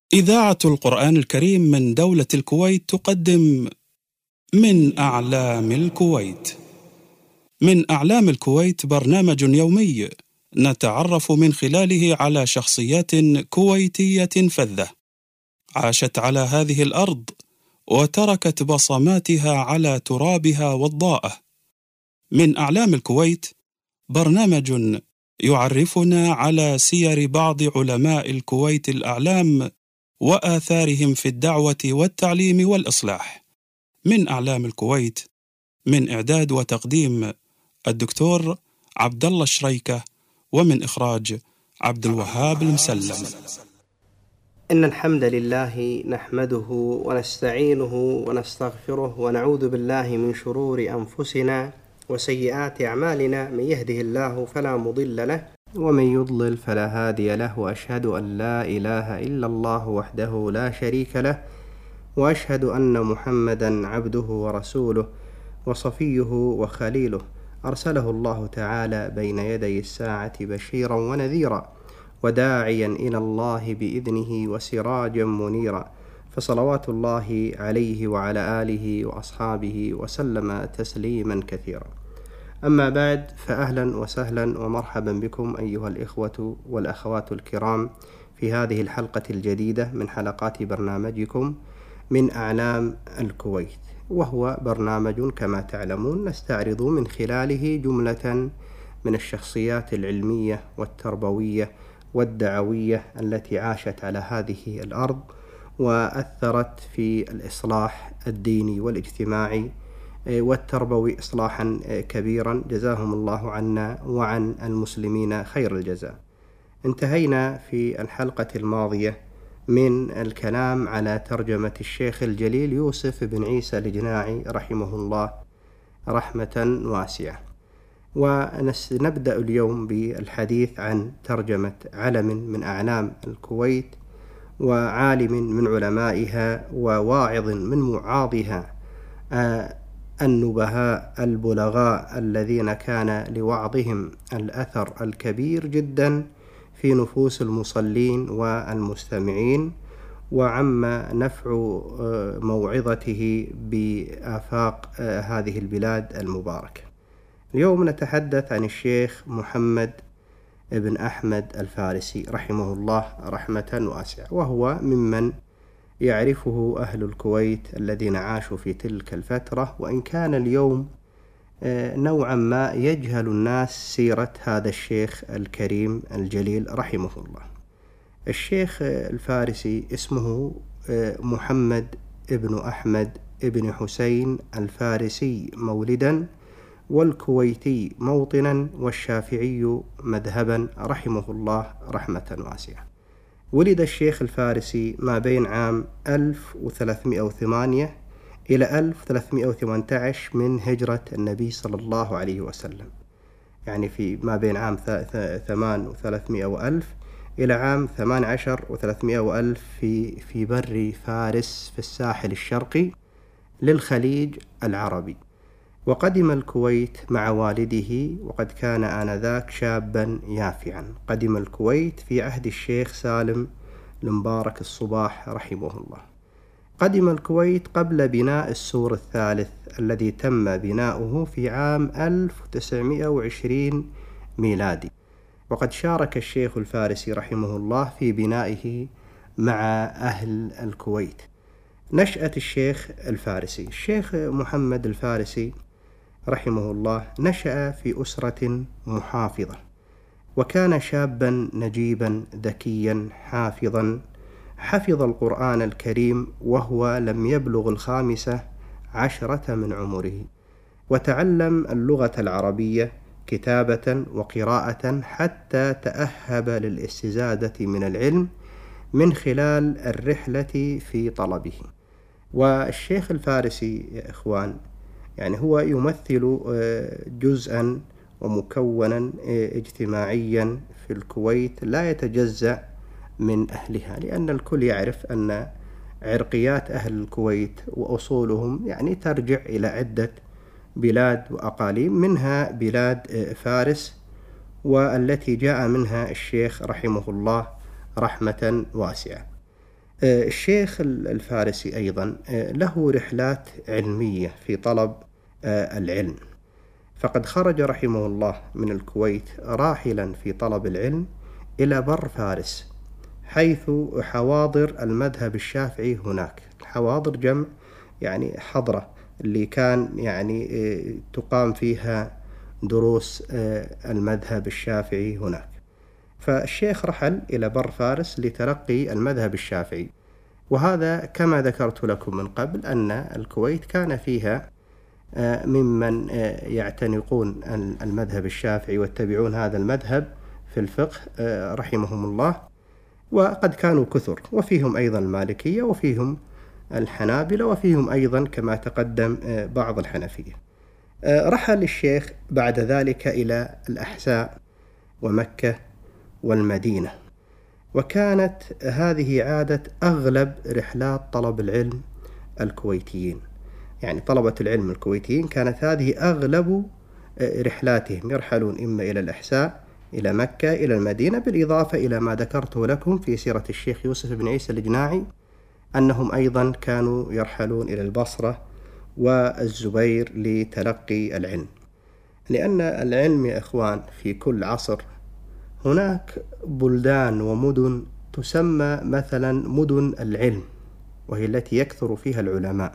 إذاعة القرآن الكريم من دولة الكويت تقدم من أعلام الكويت. من أعلام الكويت برنامج يومي نتعرف من خلاله على شخصيات كويتية فذة عاشت على هذه الأرض وتركت بصماتها على ترابها والضاءة. من أعلام الكويت برنامج يعرفنا على سير بعض علماء الكويت الأعلام وآثارهم في الدعوة والتعليم والإصلاح. من أعلام الكويت، من إعداد وتقديم الدكتور عبد الله الشريكة، ومن إخراج عبد الوهاب المسلم. إن الحمد لله نحمده ونستعينه ونستغفره ونعوذ بالله من شرور أنفسنا وسيئات أعمالنا. من يهده الله فلا مضل له ومن يضلل فلا هادي له، وأشهد أن لا إله إلا الله وحده لا شريك له، وأشهد أن محمدا عبده ورسوله وصفيه وخليله، أرسله الله تعالى بين يدي الساعة بشيرا ونذيرا وداعيا إلى الله بإذنه وسراجا منيرا، فصلوات الله عليه وعلى آله وأصحابه وسلم تسليما كثيرا. أما بعد، فأهلا وسهلا ومرحبا بكم أيها الإخوة والأخوات الكرام في هذه الحلقة الجديدة من حلقات برنامجكم من أعلام الكويت، وهو برنامج كما تعلمون نستعرض من خلاله جملة من الشخصيات العلمية والتربوية والدعوية التي عاشت على هذه الأرض وأثرت في الإصلاح الديني والاجتماعي والتربوي إصلاحا كبيرا، جزاهم الله عنا وعن المسلمين خير الجزاء. انتهينا في الحلقة الماضية من الكلام على ترجمة الشيخ الجليل يوسف بن عيسى الجناعي رحمه الله رحمة واسعة، ونبدأ اليوم بالحديث عن ترجمة علم من أعلام الكويت وعالم من علمائها وواعظ من معاظها، النبهاء البلغاء الذين كان لوعظهم الأثر الكبير جدا في نفوس المصلين والمستمعين، وعم نفع موعظته بآفاق هذه البلاد المباركة. اليوم نتحدث عن الشيخ محمد بن أحمد الفارسي رحمه الله رحمة واسعة، وهو ممن يعرفه أهل الكويت الذين عاشوا في تلك الفترة، وإن كان اليوم نوعا ما يجهل الناس سيرة هذا الشيخ الكريم الجليل رحمه الله. الشيخ الفارسي اسمه محمد ابن أحمد ابن حسين الفارسي مولدا، والكويتي موطنا، والشافعي مذهبا رحمه الله رحمة واسعة. ولد الشيخ الفارسي ما بين عام 1308 إلى 1318 من هجرة النبي صلى الله عليه وسلم، يعني في ما بين عام 8 وألف إلى عام 18 و300 وألف في بر فارس في الساحل الشرقي للخليج العربي. وقدم الكويت مع والده، وقد كان آنذاك شابا يافعا. قدم الكويت في عهد الشيخ سالم المبارك الصباح رحمه الله. قدم الكويت قبل بناء السور الثالث الذي تم بناؤه في عام 1920 ميلادي، وقد شارك الشيخ الفارسي رحمه الله في بنائه مع أهل الكويت. نشأة الشيخ الفارسي. الشيخ محمد الفارسي رحمه الله نشأ في أسرة محافظة، وكان شابا نجيبا ذكيا حافظا، حفظ القرآن الكريم وهو لم يبلغ 15 من عمره، وتعلم اللغة العربية كتابة وقراءة حتى تأهب للاستزادة من العلم من خلال الرحلة في طلبه. والشيخ الفارسي يا إخوان يعني هو يمثل جزءا ومكونا اجتماعيا في الكويت لا يتجزأ من أهلها، لأن الكل يعرف أن عرقيات أهل الكويت وأصولهم يعني ترجع إلى عدة بلاد وأقاليم، منها بلاد فارس، والتي جاء منها الشيخ رحمه الله رحمة واسعة. الشيخ الفارسي أيضا له رحلات علمية في طلب العلم، فقد خرج رحمه الله من الكويت راحلا في طلب العلم إلى بر فارس، حيث حواضر المذهب الشافعي هناك. الحواضر جمع يعني حضرة، اللي كان يعني تقام فيها دروس المذهب الشافعي هناك. فالشيخ رحل إلى بر فارس لتلقي المذهب الشافعي، وهذا كما ذكرت لكم من قبل أن الكويت كان فيها ممن يعتنقون المذهب الشافعي ويتبعون هذا المذهب في الفقه رحمهم الله، وقد كانوا كثر، وفيهم أيضا المالكية وفيهم الحنابلة وفيهم أيضا كما تقدم بعض الحنفية. رحل الشيخ بعد ذلك إلى الأحساء ومكة والمدينة، وكانت هذه عادة أغلب رحلات طلب العلم الكويتيين، يعني طلبة العلم الكويتيين كانت هذه أغلب رحلاتهم، يرحلون إما إلى الأحساء، إلى مكة، إلى المدينة، بالإضافة إلى ما ذكرته لكم في سيرة الشيخ يوسف بن عيسى الجناعي أنهم أيضا كانوا يرحلون إلى البصرة والزبير لتلقي العلم. لأن العلم يا إخوان في كل عصر هناك بلدان ومدن تسمى مثلا مدن العلم، وهي التي يكثر فيها العلماء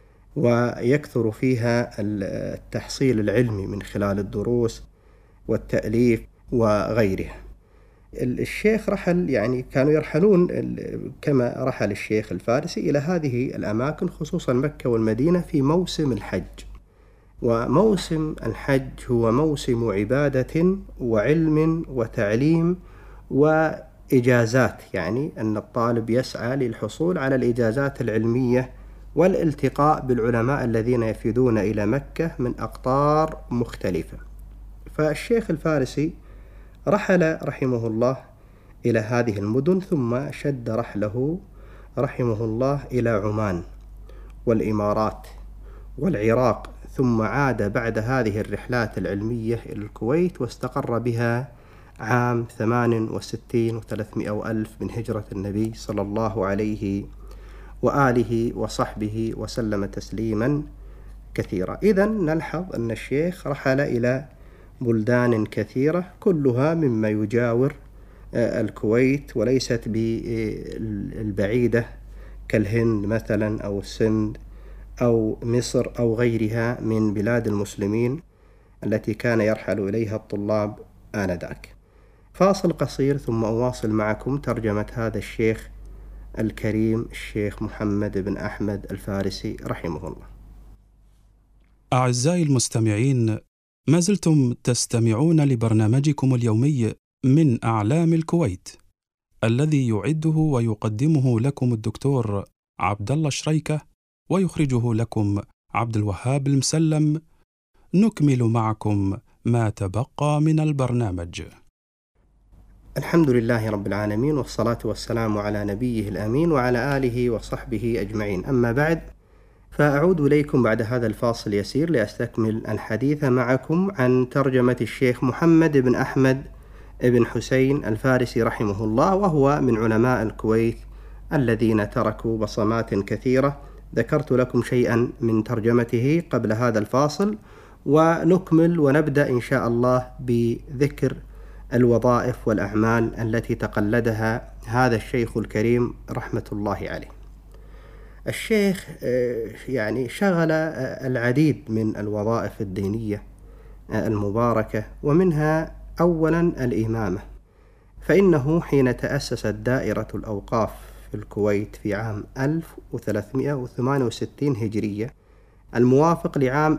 ويكثر فيها التحصيل العلمي من خلال الدروس والتأليف وغيرها. الشيخ رحل، يعني كانوا يرحلون كما رحل الشيخ الفارسي إلى هذه الأماكن، خصوصا مكة والمدينة في موسم الحج. وموسم الحج هو موسم عبادة وعلم وتعليم وإجازات، يعني أن الطالب يسعى للحصول على الإجازات العلمية والالتقاء بالعلماء الذين يفيدون إلى مكة من أقطار مختلفة. فالشيخ الفارسي رحل رحمه الله إلى هذه المدن، ثم شد رحله رحمه الله إلى عمان والإمارات والعراق، ثم عاد بعد هذه الرحلات العلمية إلى الكويت، واستقر بها عام 68 و300 وألف من هجرة النبي صلى الله عليه وآله وصحبه وسلم تسليما كثيرا. إذن نلحظ أن الشيخ رحل إلى بلدان كثيرة كلها مما يجاور الكويت، وليست بالبعيدة كالهند مثلا أو السند أو مصر أو غيرها من بلاد المسلمين التي كان يرحل إليها الطلاب آنذاك. فاصل قصير ثم أواصل معكم ترجمة هذا الشيخ الكريم الشيخ محمد بن أحمد الفارسي رحمه الله. أعزائي المستمعين، ما زلتم تستمعون لبرنامجكم اليومي من أعلام الكويت، الذي يعده ويقدمه لكم الدكتور عبد الله شريكة، ويخرجه لكم عبد الوهاب المسلم. نكمل معكم ما تبقى من البرنامج. الحمد لله رب العالمين، والصلاة والسلام على نبيه الأمين وعلى آله وصحبه أجمعين. أما بعد، فأعود إليكم بعد هذا الفاصل يسير لأستكمل الحديث معكم عن ترجمة الشيخ محمد بن أحمد بن حسين الفارسي رحمه الله، وهو من علماء الكويت الذين تركوا بصمات كثيرة. ذكرت لكم شيئا من ترجمته قبل هذا الفاصل، ونكمل ونبدأ إن شاء الله بذكر الوظائف والأعمال التي تقلدها هذا الشيخ الكريم رحمة الله عليه. الشيخ يعني شغل العديد من الوظائف الدينية المباركة، ومنها أولا الإمامة، فإنه حين تأسست دائرة الأوقاف في الكويت في عام 1368 هجرية الموافق لعام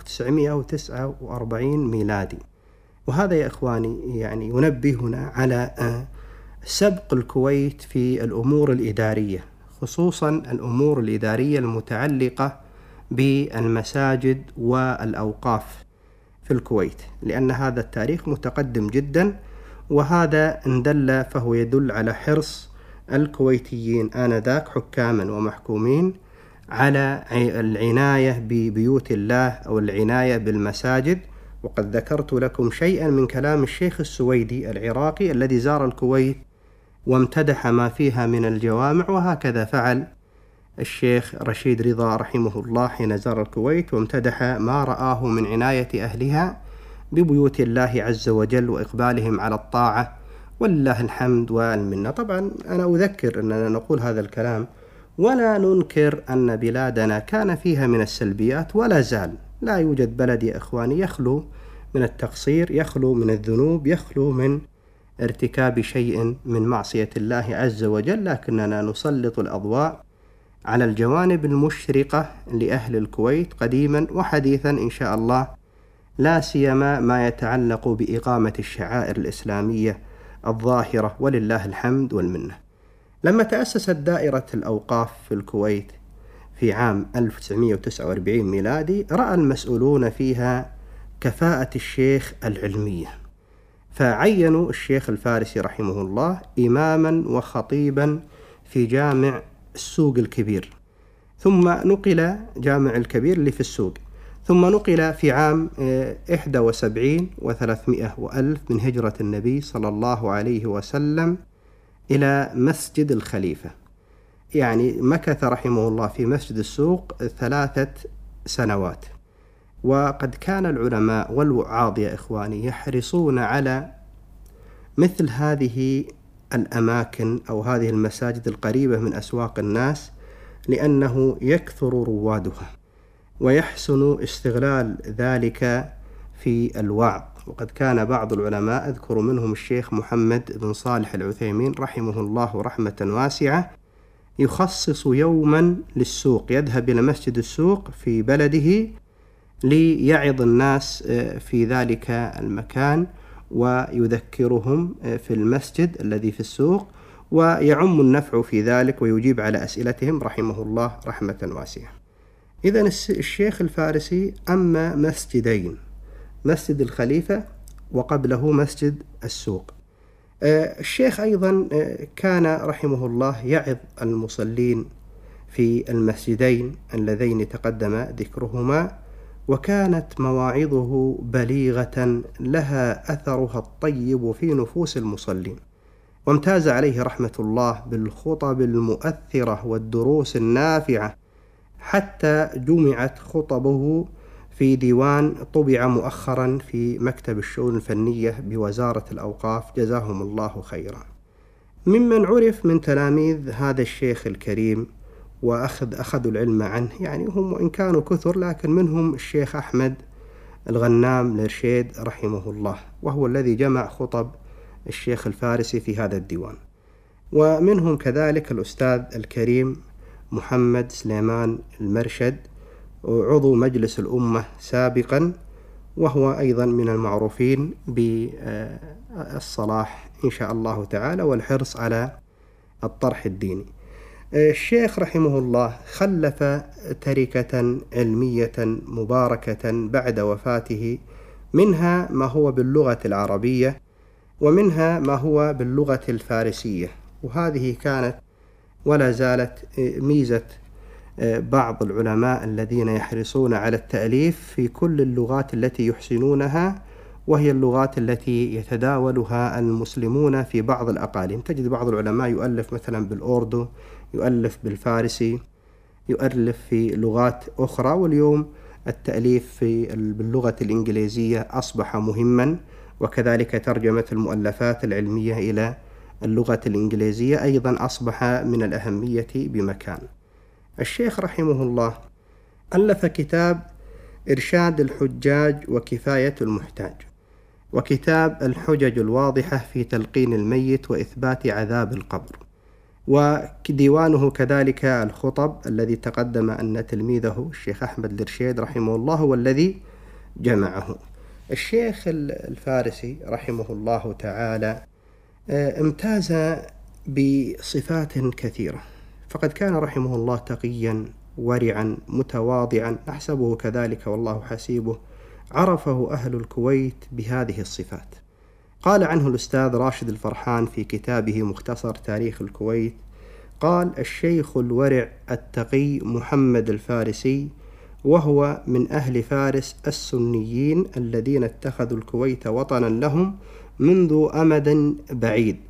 1949 ميلادي. وهذا يا إخواني يعني ينبهنا على سبق الكويت في الأمور الإدارية، خصوصا الأمور الإدارية المتعلقة بالمساجد والأوقاف في الكويت، لأن هذا التاريخ متقدم جدا، وهذا إن دل فهو يدل على حرص الكويتيين آنذاك حكاما ومحكومين على العناية ببيوت الله أو العناية بالمساجد. وقد ذكرت لكم شيئا من كلام الشيخ السويدي العراقي الذي زار الكويت وامتدح ما فيها من الجوامع، وهكذا فعل الشيخ رشيد رضا رحمه الله حين زار الكويت وامتدح ما رآه من عناية أهلها ببيوت الله عز وجل وإقبالهم على الطاعة، ولله الحمد والمنة. طبعا أنا أذكر أننا نقول هذا الكلام ولا ننكر أن بلادنا كان فيها من السلبيات ولا زال. لا يوجد بلد يا إخواني يخلو من التقصير، يخلو من الذنوب، يخلو من ارتكاب شيء من معصية الله عز وجل، لكننا نسلط الأضواء على الجوانب المشرقة لأهل الكويت قديما وحديثا إن شاء الله، لا سيما ما يتعلق بإقامة الشعائر الإسلامية الظاهرة، ولله الحمد والمنة. لما تأسست دائرة الأوقاف في الكويت في عام 1949 ميلادي، رأى المسؤولون فيها كفاءة الشيخ العلمية، فعينوا الشيخ الفارسي رحمه الله إماما وخطيبا في جامع السوق الكبير، ثم نقل جامع الكبير اللي في السوق، ثم نقل في عام 71 و300 وألف من هجرة النبي صلى الله عليه وسلم إلى مسجد الخليفة. يعني مكث رحمه الله في مسجد السوق 3 سنوات. وقد كان العلماء والوعاظ يا إخواني يحرصون على مثل هذه الأماكن أو هذه المساجد القريبة من أسواق الناس، لأنه يكثر روادها ويحسن استغلال ذلك في الوعظ. وقد كان بعض العلماء أذكر منهم الشيخ محمد بن صالح العثيمين رحمه الله رحمة واسعة يخصص يوما للسوق، يذهب إلى مسجد السوق في بلده ليعظ الناس في ذلك المكان ويذكرهم في المسجد الذي في السوق، ويعم النفع في ذلك ويجيب على أسئلتهم رحمه الله رحمة واسعة. إذن الشيخ الفارسي أما مسجدين، مسجد الخليفة وقبله مسجد السوق. الشيخ أيضا كان رحمه الله يعظ المصلين في المسجدين اللذين تقدم ذكرهما، وكانت مواعظه بليغة لها أثرها الطيب في نفوس المصلين، وامتاز عليه رحمة الله بالخطب المؤثرة والدروس النافعة، حتى جمعت خطبه في ديوان طبع مؤخرا في مكتب الشؤون الفنية بوزارة الأوقاف جزاهم الله خيرا. ممن عرف من تلاميذ هذا الشيخ الكريم أخذوا العلم عنه، يعني هم وإن كانوا كثر لكن منهم الشيخ أحمد الغنام الرشيد رحمه الله، وهو الذي جمع خطب الشيخ الفارسي في هذا الديوان. ومنهم كذلك الأستاذ الكريم محمد سليمان المرشد، عضو مجلس الأمة سابقا، وهو أيضا من المعروفين بالصلاح إن شاء الله تعالى والحرص على الطرح الديني. الشيخ رحمه الله خلف تركة علمية مباركة بعد وفاته، منها ما هو باللغة العربية ومنها ما هو باللغة الفارسية، وهذه كانت ولا زالت ميزة بعض العلماء الذين يحرصون على التأليف في كل اللغات التي يحسنونها، وهي اللغات التي يتداولها المسلمون في بعض الأقاليم. تجد بعض العلماء يؤلف مثلا بالأردو، يؤلف بالفارسي، يؤلف في لغات أخرى، واليوم التأليف باللغة الإنجليزية أصبح مهما، وكذلك ترجمة المؤلفات العلمية إلى اللغة الإنجليزية أيضا أصبح من الأهمية بمكان. الشيخ رحمه الله ألف كتاب إرشاد الحجاج وكفاية المحتاج، وكتاب الحجج الواضحة في تلقين الميت وإثبات عذاب القبر، وديوانه كذلك الخطب الذي تقدم أن تلميذه الشيخ أحمد الرشيد رحمه الله هو الذي جمعه. الشيخ الفارسي رحمه الله تعالى امتاز بصفات كثيرة، فقد كان رحمه الله تقيا ورعا متواضعا، نحسبه كذلك والله حسيبه، عرفه أهل الكويت بهذه الصفات. قال عنه الأستاذ راشد الفرحان في كتابه مختصر تاريخ الكويت، قال: الشيخ الورع التقي محمد الفارسي، وهو من أهل فارس السنيين الذين اتخذوا الكويت وطنا لهم منذ أمد بعيد،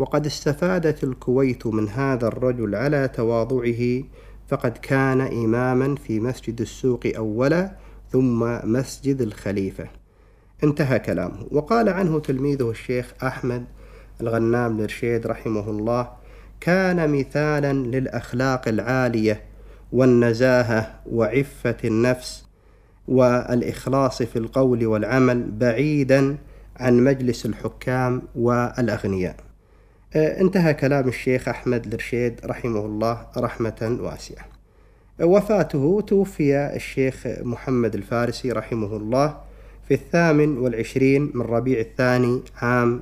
وقد استفادت الكويت من هذا الرجل على تواضعه، فقد كان إماما في مسجد السوق أولا ثم مسجد الخليفة. انتهى كلامه. وقال عنه تلميذه الشيخ أحمد الغنام الرشيد رحمه الله: كان مثالا للأخلاق العالية والنزاهة وعفة النفس والإخلاص في القول والعمل، بعيدا عن مجلس الحكام والأغنياء. انتهى كلام الشيخ أحمد الرشيد رحمه الله رحمة واسعة. وفاته: توفي الشيخ محمد الفارسي رحمه الله في 28 من ربيع الثاني عام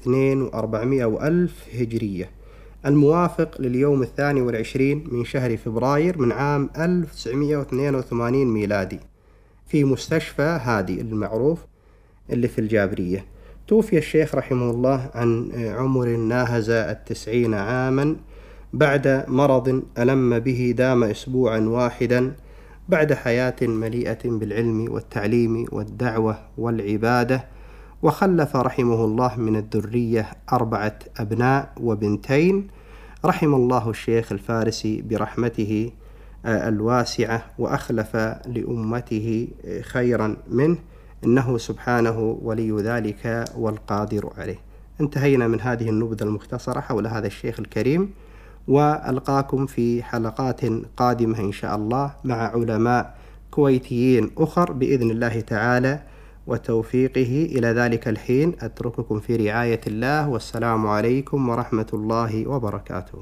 2400 هجرية، الموافق لليوم 22 من شهر فبراير من عام 1982 ميلادي، في مستشفى هادي المعروف اللي في الجابرية. توفي الشيخ رحمه الله عن عمر ناهز 90 عاما، بعد مرض ألم به دام أسبوعا واحدا، بعد حياة مليئة بالعلم والتعليم والدعوة والعبادة. وخلف رحمه الله من الذرية 4 أبناء وبنتين. رحم الله الشيخ الفارسي برحمته الواسعة، وأخلف لأمته خيرا منه، إنه سبحانه ولي ذلك والقادر عليه. انتهينا من هذه النبذة المختصرة حول هذا الشيخ الكريم، وألقاكم في حلقات قادمة إن شاء الله مع علماء كويتيين أخر بإذن الله تعالى وتوفيقه. إلى ذلك الحين أترككم في رعاية الله، والسلام عليكم ورحمة الله وبركاته.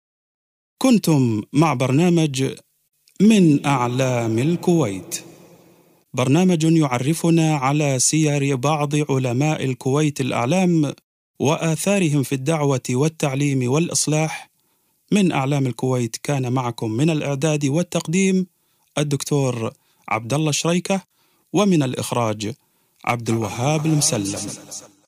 كنتم مع برنامج من أعلام الكويت، برنامج يعرفنا على سير بعض علماء الكويت الأعلام وآثارهم في الدعوة والتعليم والإصلاح. من أعلام الكويت كان معكم من الإعداد والتقديم الدكتور عبد الله شريكة، ومن الإخراج عبد الوهاب المسلم.